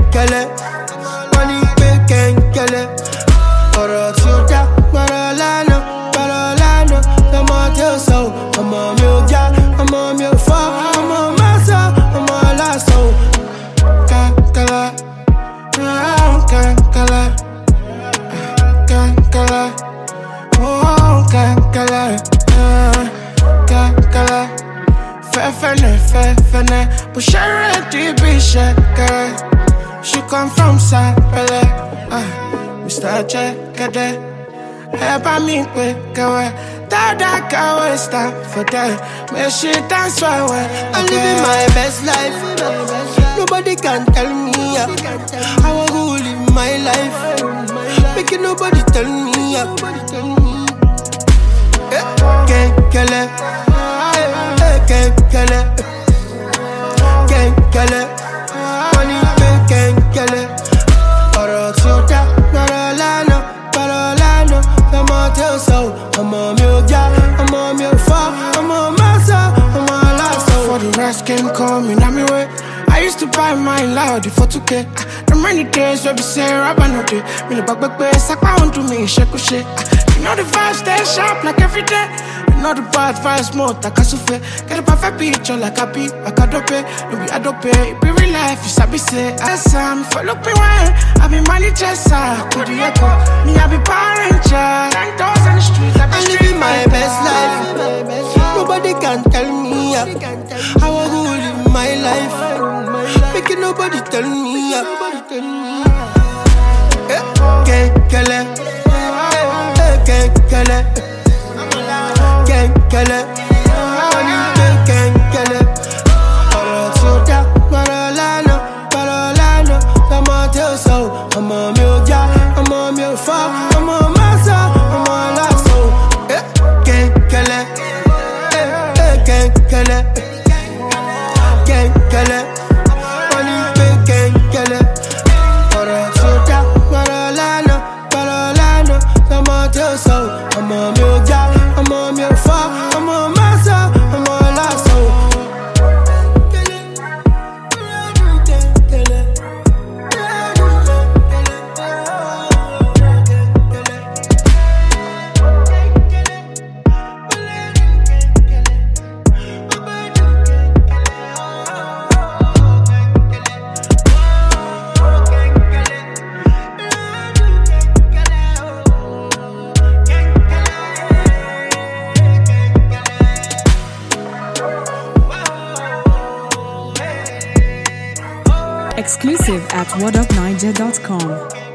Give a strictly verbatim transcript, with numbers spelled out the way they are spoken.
kele. Money pe ken kele. Ọ̀rọ̀ tí ó dá, gbọ́dọ̀ lánàá, gbọ́dọ̀ lánàá. Ọmọ tí ó sọ, ọmọ mi ò já, ọmọ mi ò fọ́, ọmọ máa sọ, ọmọ aláṣọ. Kankala, kankala, kankala, oh kankala, kankala. Fefene, fefene, pushere di bisheke. She come from Sapele, ah, Mister Jekede. Eba mi pe kawe, dada kawe stand for that. May she dance for well. I'm living my best life. Nobody can tell me yeah. How I go live my life. Making nobody tell me yeah. Ken kele, ken kele, ken kele. Money pe ken kele. Ọ̀rọ̀ tí ó dá, gbọ́dọ̀ lánàá, gbọ́dọ̀ lánàá. Ọmọ tí ó sọ, ọmọ mi ò já, ọmọ mi ò fọ́, ọmọ máa sọ, ọmọ aláṣọ. For the rest came coming on my way. I used to buy mine loud for two K. The many days where we say Rabba no day. Me no back back back, sakpa on to me, shake shake. You know the vibes stay sharp like every day. You know the bad vibes more like a souffle. Get a perfect picture like a beat, like a dope. No be a dope, it be real life. You sabi say, Assam, follow me well. I be money chaser, could you echo? Me I be power ranger. Ten doors on the street, I be living my best life. Nobody can tell me yeah. How I go live my life. Making nobody tell me yeah. Ken kele, ken kele, ken kele. Money pe ken kele. Ọ̀rọ̀ tí ó dá, gbọ́dọ̀ lánàá, gbọ́dọ̀ lánàá. Ọmọ tí ó sọ, ọmọ mi ò já, ọmọ mi ò fọ́, ọmọ máa sọ, ọmọ aláṣọ. Ken kele, ken kele, ken kele. Money pe ken kele. Ọ̀rọ̀ tí ó dá, gbọ́dọ̀ lánàá, gbọ́dọ̀ lánàá. Ọmọ tí ó sọ, ọmọ mi ò já, ọmọ mi ò fọ́, ọmọ máa sọ, ọmọ aláṣọ. Exclusive at what up niger dot com.